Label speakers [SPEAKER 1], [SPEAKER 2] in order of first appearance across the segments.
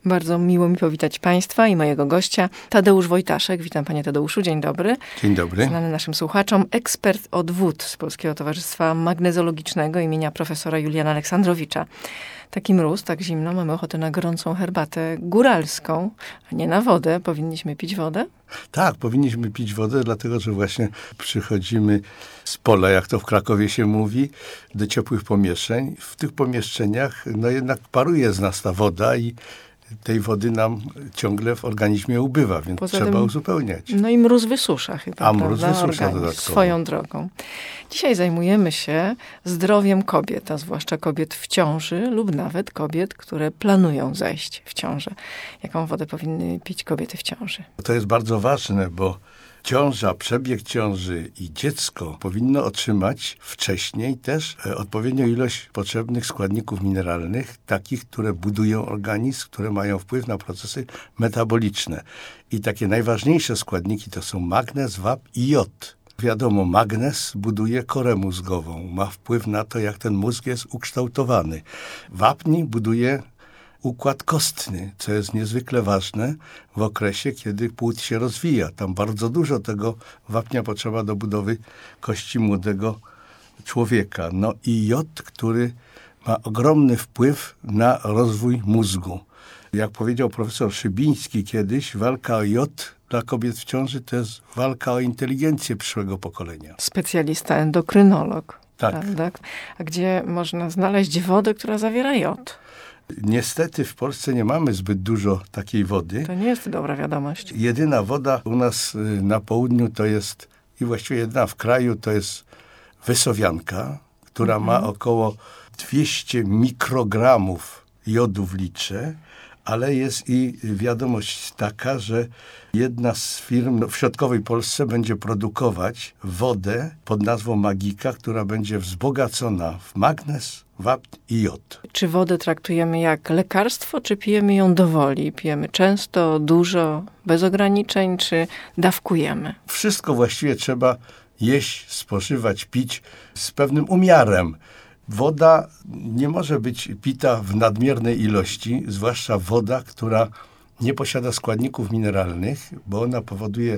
[SPEAKER 1] Bardzo miło mi powitać Państwa i mojego gościa, Tadeusz Wojtaszek. Witam Panie Tadeuszu, dzień dobry.
[SPEAKER 2] Dzień dobry.
[SPEAKER 1] Znany naszym słuchaczom, ekspert od wód z Polskiego Towarzystwa Magnezologicznego imienia profesora Juliana Aleksandrowicza. Taki mróz, tak zimno, mamy ochotę na gorącą herbatę góralską, a nie na wodę. Powinniśmy pić wodę?
[SPEAKER 2] Tak, powinniśmy pić wodę, dlatego że właśnie przychodzimy z pola, jak to w Krakowie się mówi, do ciepłych pomieszczeń. W tych pomieszczeniach jednak paruje z nas ta woda i tej wody nam ciągle w organizmie ubywa, więc trzeba uzupełniać.
[SPEAKER 1] No i mróz wysusza chyba,
[SPEAKER 2] mróz wysusza dodatkowo.
[SPEAKER 1] Swoją drogą. Dzisiaj zajmujemy się zdrowiem kobiet, a zwłaszcza kobiet w ciąży lub nawet kobiet, które planują zajść w ciążę. Jaką wodę powinny pić kobiety w ciąży?
[SPEAKER 2] To jest bardzo ważne, bo ciąża, przebieg ciąży i dziecko powinno otrzymać wcześniej też odpowiednią ilość potrzebnych składników mineralnych, takich, które budują organizm, które mają wpływ na procesy metaboliczne. I takie najważniejsze składniki to są magnez, wapń i jod. Wiadomo, magnez buduje korę mózgową, ma wpływ na to, jak ten mózg jest ukształtowany. Wapń buduje układ kostny, co jest niezwykle ważne w okresie, kiedy płód się rozwija. Tam bardzo dużo tego wapnia potrzeba do budowy kości młodego człowieka. No i jod, który ma ogromny wpływ na rozwój mózgu. Jak powiedział profesor Szybiński kiedyś, walka o jod dla kobiet w ciąży to jest walka o inteligencję przyszłego pokolenia.
[SPEAKER 1] Specjalista endokrynolog.
[SPEAKER 2] Tak.
[SPEAKER 1] Prawda? A gdzie można znaleźć wodę, która zawiera jod?
[SPEAKER 2] Niestety w Polsce nie mamy zbyt dużo takiej wody.
[SPEAKER 1] To nie jest dobra wiadomość.
[SPEAKER 2] Jedyna woda u nas na południu to jest, i właściwie jedyna w kraju, to jest wysowianka, która ma około 200 mikrogramów jodu w litrze, ale jest i wiadomość taka, że jedna z firm w środkowej Polsce będzie produkować wodę pod nazwą Magika, która będzie wzbogacona w magnez, wapń i jod.
[SPEAKER 1] Czy wodę traktujemy jak lekarstwo, czy pijemy ją do woli? Pijemy często, dużo, bez ograniczeń, czy dawkujemy?
[SPEAKER 2] Wszystko właściwie trzeba jeść, spożywać, pić z pewnym umiarem. Woda nie może być pita w nadmiernej ilości, zwłaszcza woda, która nie posiada składników mineralnych, bo ona powoduje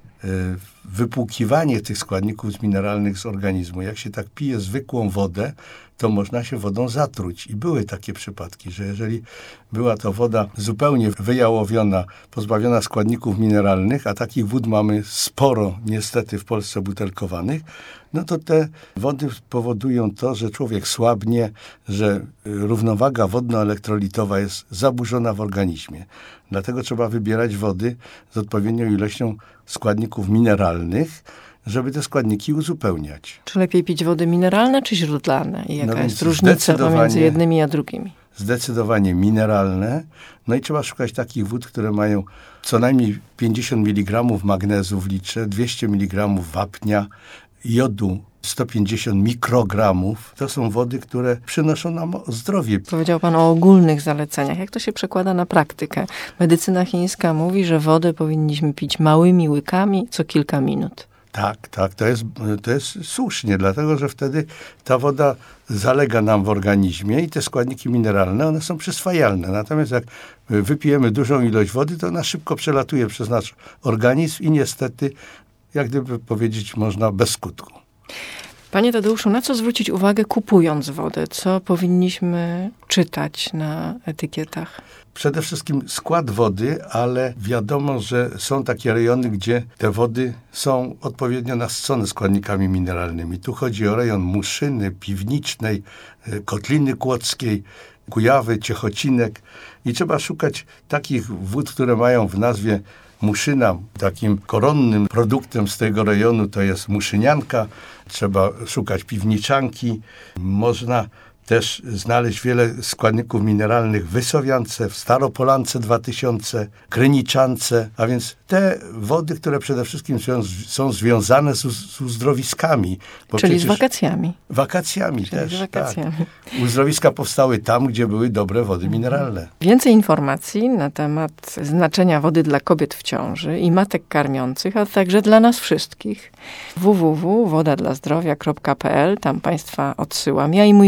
[SPEAKER 2] wypłukiwanie tych składników mineralnych z organizmu. Jak się tak pije zwykłą wodę, to można się wodą zatruć. I były takie przypadki, że jeżeli była to woda zupełnie wyjałowiona, pozbawiona składników mineralnych, a takich wód mamy sporo niestety w Polsce butelkowanych, no to te wody powodują to, że człowiek słabnie, że równowaga wodno-elektrolitowa jest zaburzona w organizmie. Dlatego trzeba wybierać wody z odpowiednią ilością składników mineralnych, żeby te składniki uzupełniać.
[SPEAKER 1] Czy lepiej pić wody mineralne czy źródlane? I jaka jest różnica pomiędzy jednymi a drugimi?
[SPEAKER 2] Zdecydowanie mineralne. No i trzeba szukać takich wód, które mają co najmniej 50 mg magnezu w litrze, 200 mg wapnia, jodu 150 mikrogramów. To są wody, które przynoszą nam zdrowie.
[SPEAKER 1] Powiedział pan o ogólnych zaleceniach. Jak to się przekłada na praktykę? Medycyna chińska mówi, że wodę powinniśmy pić małymi łykami co kilka minut.
[SPEAKER 2] Tak, to jest słusznie, dlatego że wtedy ta woda zalega nam w organizmie i te składniki mineralne, one są przyswajalne. Natomiast jak wypijemy dużą ilość wody, to ona szybko przelatuje przez nasz organizm i niestety, jak gdyby powiedzieć, można bez skutku.
[SPEAKER 1] Panie Tadeuszu, na co zwrócić uwagę kupując wodę? Co powinniśmy czytać na etykietach?
[SPEAKER 2] Przede wszystkim skład wody, ale wiadomo, że są takie rejony, gdzie te wody są odpowiednio nasycone składnikami mineralnymi. Tu chodzi o rejon Muszyny, Piwnicznej, Kotliny Kłodzkiej, Kujawy, Ciechocinek i trzeba szukać takich wód, które mają w nazwie Muszyna. Takim koronnym produktem z tego rejonu to jest muszynianka. Trzeba szukać piwniczanki. Można też znaleźć wiele składników mineralnych w Wysowiance, w Staropolance 2000, Kryniczance, a więc te wody, które przede wszystkim są związane z uzdrowiskami.
[SPEAKER 1] Czyli z wakacjami.
[SPEAKER 2] Wakacjami też, tak. Uzdrowiska powstały tam, gdzie były dobre wody mineralne.
[SPEAKER 1] Więcej informacji na temat znaczenia wody dla kobiet w ciąży i matek karmiących, a także dla nas wszystkich. www.wodadlazdrowia.pl. Tam Państwa odsyłam. Ja i mój gość, pan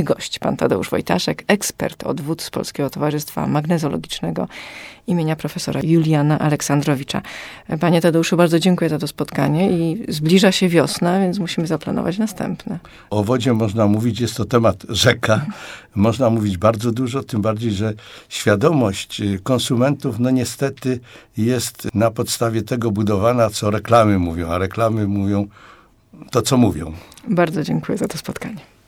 [SPEAKER 1] pan Tadeusz Wojtaszek, ekspert od wód z Polskiego Towarzystwa Magnezologicznego imienia profesora Juliana Aleksandrowicza. Panie Tadeuszu, bardzo dziękuję za to spotkanie i zbliża się wiosna, więc musimy zaplanować następne.
[SPEAKER 2] O wodzie można mówić, jest to temat rzeka. Można mówić bardzo dużo, tym bardziej, że świadomość konsumentów, no niestety jest na podstawie tego budowana, co reklamy mówią, a reklamy mówią to, co mówią.
[SPEAKER 1] Bardzo dziękuję za to spotkanie.